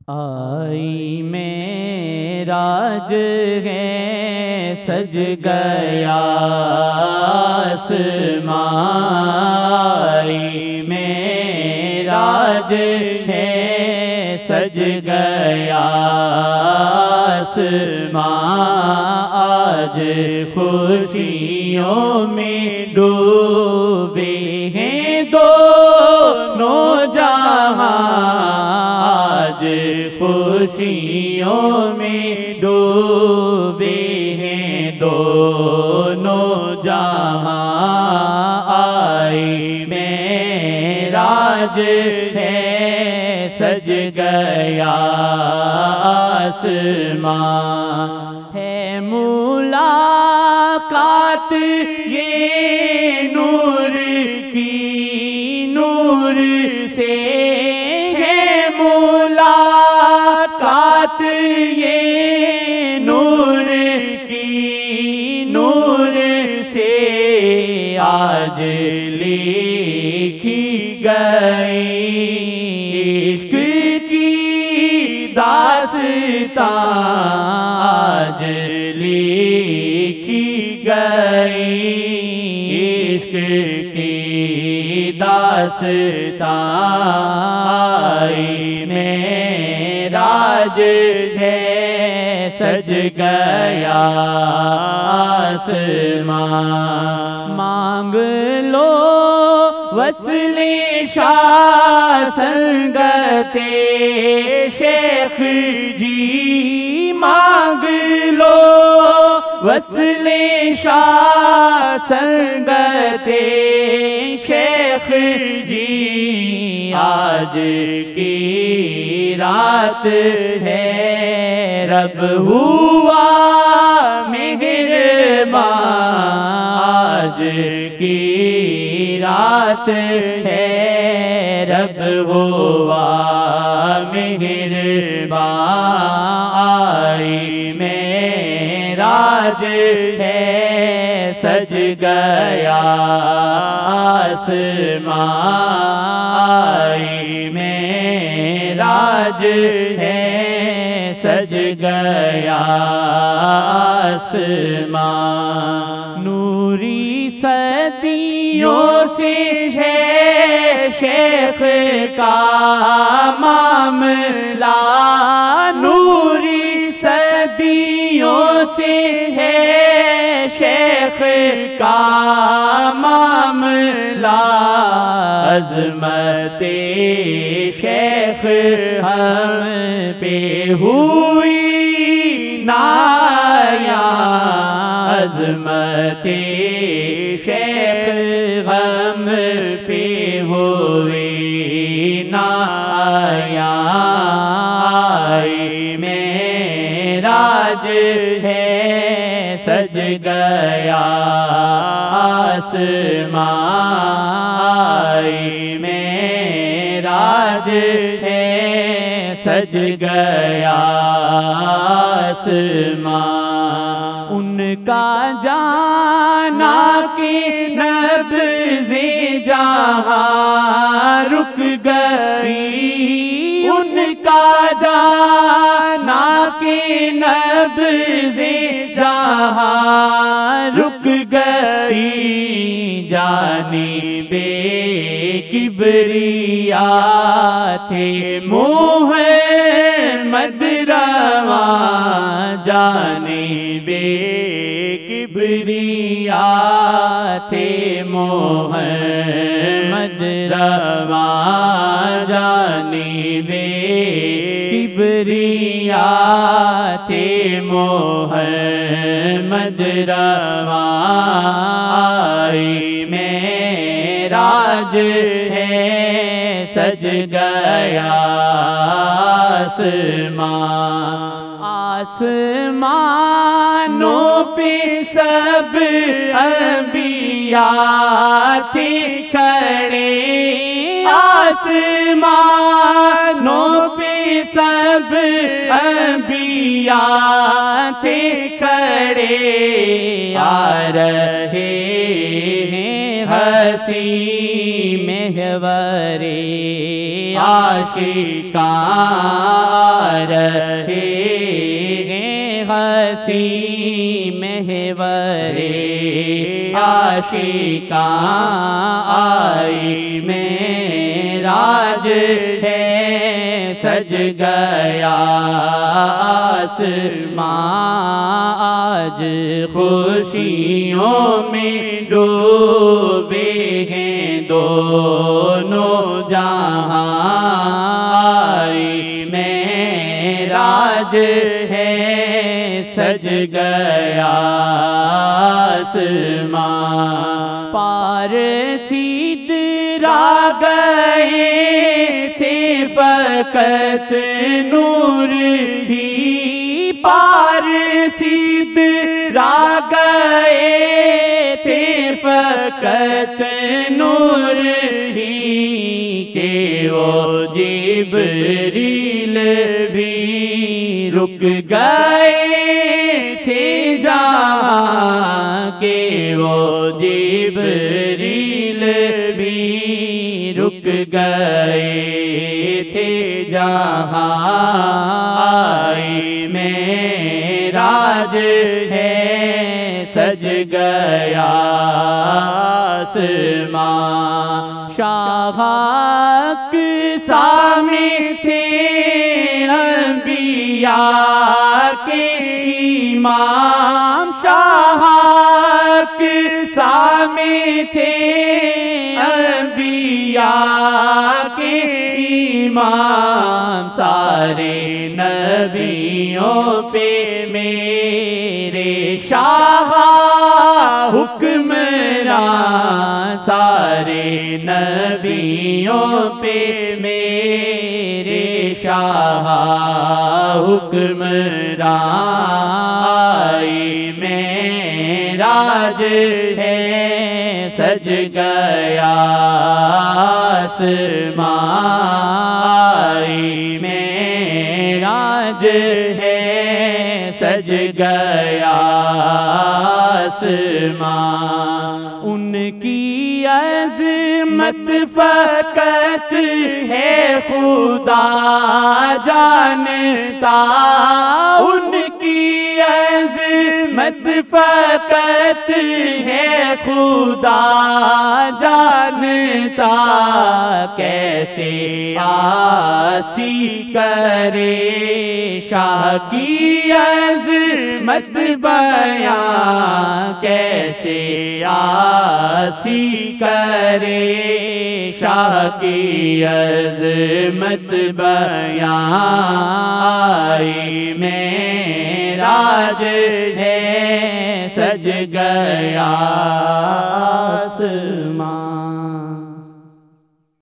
آئی معراج ہے سج گیا آسمان، آئی معراج ہے سج گیا آسمان، آج خوشیوں میں ڈوبے ہیں دونوں جہاں، آج خوشیوں میں ڈوبے ہیں دونوں جہاں، آئی معراج ہے سج گیا آسمان، ہے ملاقات یہ نور کی نور سے، ہے ملاقات یہ نور کی نور سے، آج لکھی گئی عشق کی داستان، آج لکھی گئی عشق کی داستان، آئی معراج ہے سج گیا آسمان، مانگ لو وصل شاہ سنگت شیخ جی، مانگ لو وصل شاہ سنگت شیخ جی، آج کی رات ہے رب ہوا مہربان، آج کی رات ہے رب ہوا مہربان، آئی معراج ہے سج گیا آسمان، آئی معراج ہے سج گیا آسمان، نوری صدیوں سے ہے شیخ کا معاملہ، نوری صدیوں سے ہے شیخ کا معاملہ، عظمت شیخ ہم پہ ہوئی نایاں، عظمت شیخ ہم پہ ہوئی نایاں، آئی معراج ہے سج گیا آسمان، آئی معراج ہے سج گیا آسمان، ان کا جانا کہ نبض جہاں رک گئی، ان کا جانا کہ نبض جہاں رک گئی، جانب کبریا تھے محمد رواں، جانب کبریا تھے محمد رواں، جانب کبریا تھے محمد رواں، آئی معراج ہے سج گیا آسمان، آسمانوں پہ سب انبیاء تھے کھڑے، آسمانوں پہ سب انبیاء تھے کھڑے، آ رہے ہیں ہنسی محور عاشقاں، کیسی محور عاشقاں آئی معراج ہے سج گیا آسمان آج خوشیوں میں ڈوبے ہیں دونوں جہاں آئی معراج ہے سج گیا آسمان پارسی درا گئے تھے فقط نور ہی پارسی درا گئے تھے فقط نور ہی کہ وہ جبریل بھی رک گئے تھے جہاں کہ وہ جبریل بھی رک گئے تھے جہاں آئی معراج ہے سج گیا آسمان شاہ اقصی تھے انبیاء کے امام شاہ اقصی تھے انبیاء کے امام سارے نبیوں پہ میرے شاہ حکمران سارے نبیوں پہ میرے شاہ حکمران آئی معراج ہے سج گیا آسمان آئی معراج ہے سج گیا آسمان ان کی عظمت فقط ہے خدا جانتا ان کی عظمت فقط ہے خدا جانتا کیسے آسی کرے شاہ کی عظمت بیان کیسے آسی کرے شاہ کی عظمت بیان آئی معراج ہے سج گیا آسمان